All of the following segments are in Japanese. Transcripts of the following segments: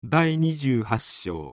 第28章。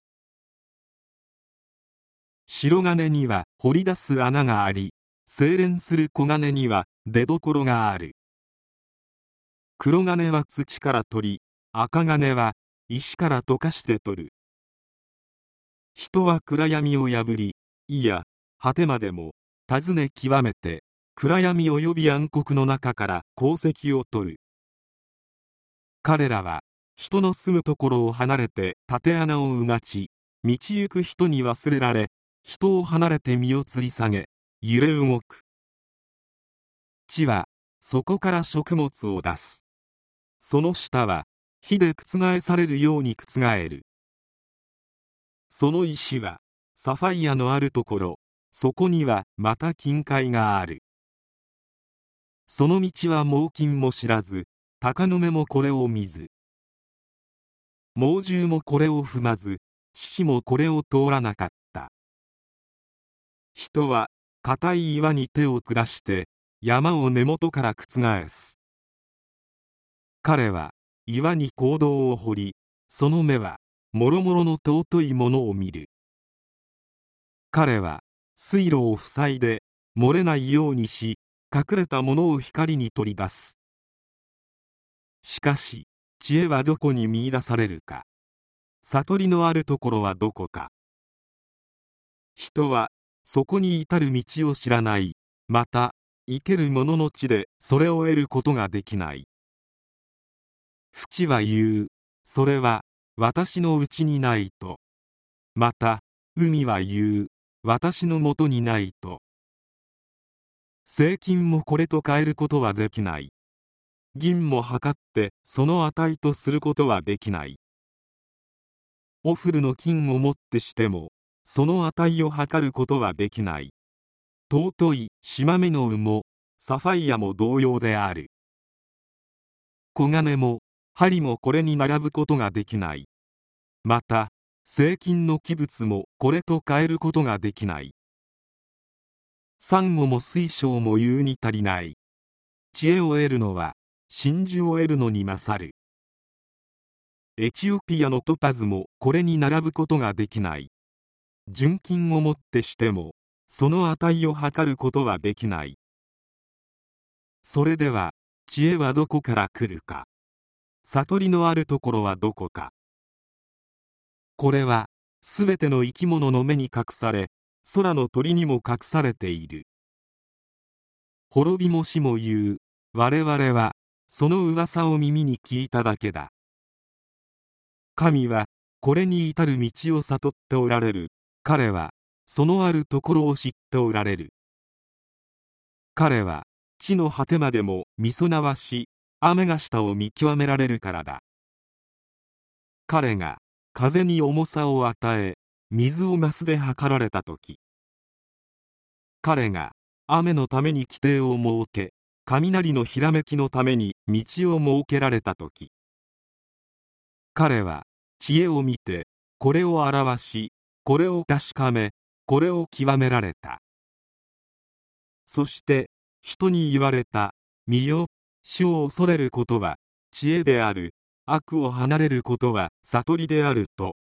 白金には掘り出す穴があり、精錬する小金には出所がある。黒金は土から取り、赤金は石から溶かして取る。人は暗闇を破り、いや果てまでも尋ね極めて、暗闇及び暗黒の中から鉱石を取る。彼らは人の住むところを離れて縦穴をうがち、道行く人に忘れられ、人を離れて身を吊り下げ、揺れ動く。地はそこから食物を出す。その下は火で覆されるように覆る。その石はサファイアのあるところ、そこにはまた金塊がある。その道は猛禽も知らず、鷹の目もこれを見ず、猛獣もこれを踏まず、獅子もこれを通らなかった。人は固い岩に手を下して山を根元から覆す。彼は岩に坑道を掘り、その目はもろもろの尊いものを見る。彼は水路を塞いで漏れないようにし、隠れたものを光に取り出す。しかし知恵はどこに見出されるか。悟りのあるところはどこか。人はそこに至る道を知らない。また生ける者の地でそれを得ることができない。淵は言う、それは私のうちにないと。また海は言う、私のもとにないと。精金もこれと変えることはできない。銀も測ってその値とすることはできない。オフルの金をもってしてもその値を測ることはできない。尊い縞目の羽もサファイアも同様である。小金も針もこれに並ぶことができない。また精金の器物もこれと変えることができない。サンゴも水晶も言うに足りない。知恵を得るのは真珠を得るのに勝る。エチオピアのトパズもこれに並ぶことができない。純金をもってしてもその値を測ることはできない。それでは知恵はどこから来るか。悟りのあるところはどこか。これはすべての生き物の目に隠され、空の鳥にも隠されている。滅びも死も言う、我々はその噂を耳に聞いただけだ。神はこれに至る道を悟っておられる。彼はそのあるところを知っておられる。彼は地の果てまでも見備わし、雨が下を見極められるからだ。彼が風に重さを与え、水をマスで測られたとき、彼が雨のために規定を設け、雷のひらめきのために道を設けられたとき、彼は知恵を見てこれを表し、これを確かめ、これを極められた。そして人に言われた。見よ、主を恐れることは知恵である。悪を離れることは悟りであると。